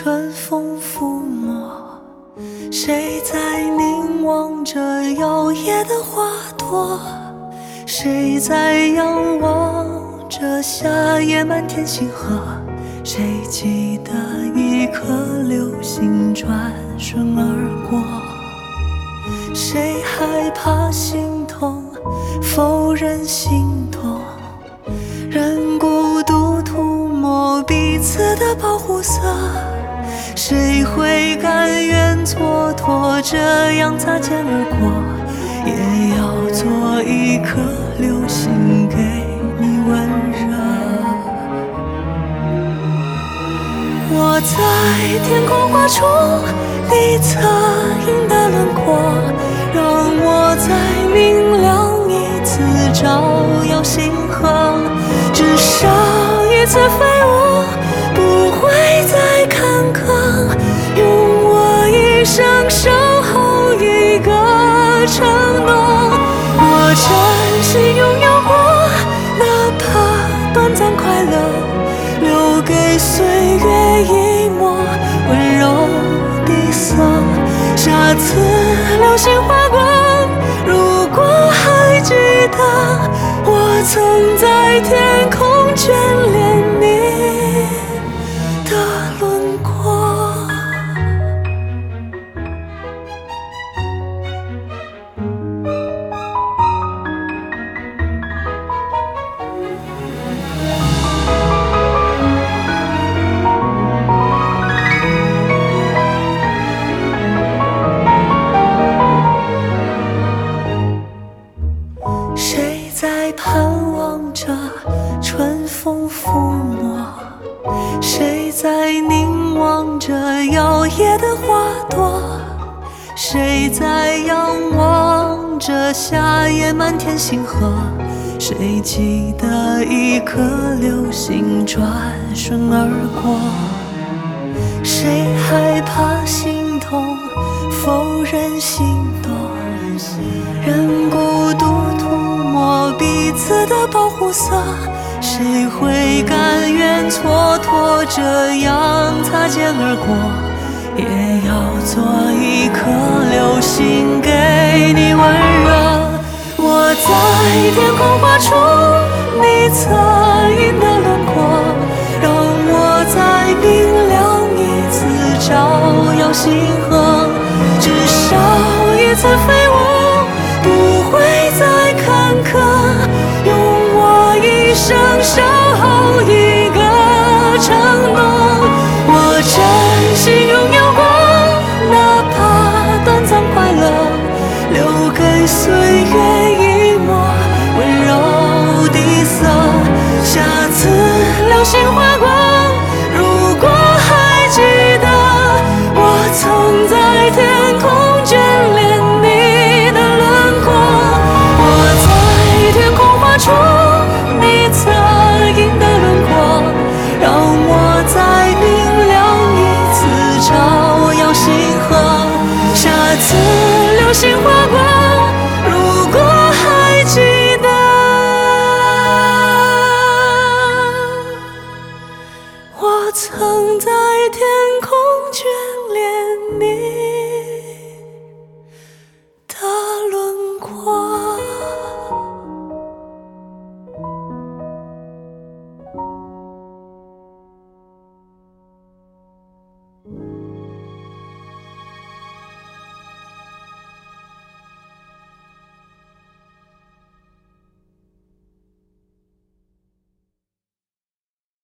春风抚摸，谁在凝望着摇曳的花朵？谁在仰望着夏夜满天星河？谁记得一颗流星转瞬而过？谁害怕心痛，否认心动？任孤独涂抹彼此的保护色，谁会甘愿蹉跎，这样擦肩而过？也要做一颗流星给你温热。我在天空画出你侧影的轮廓，让我再明亮一次，照耀星河。至少一次飞舞，不会再坎坷，用我一生守候一个承诺。我真心拥有过，哪怕短暂快乐，留给岁月一抹温柔的色。下次流星划过，如果还记得，我曾在天空眷恋你的轮廓。谁在盼望着春风抚摸？谁在凝望着摇曳的花朵？谁在仰望着夏夜满天星河？谁记得一颗流星转瞬而过？谁害怕心痛，否认心动？任孤独涂抹彼此的保护色，谁会甘愿蹉跎，这样擦肩而过？也要做一颗流星给你温热。我在天空画出你侧影的轮廓，让我再明亮一次，照耀星河。至少一次飞舞，不会再坎坷，用我一生守候一个承诺。我真心拥有过，哪怕短暂快乐，留给岁月一抹温柔的色。下次流星划过，如果还记得，我曾在天空眷恋你的轮廓。我在天空画出你侧影的轮廓，让我再明亮一次，照耀星河。下次流星划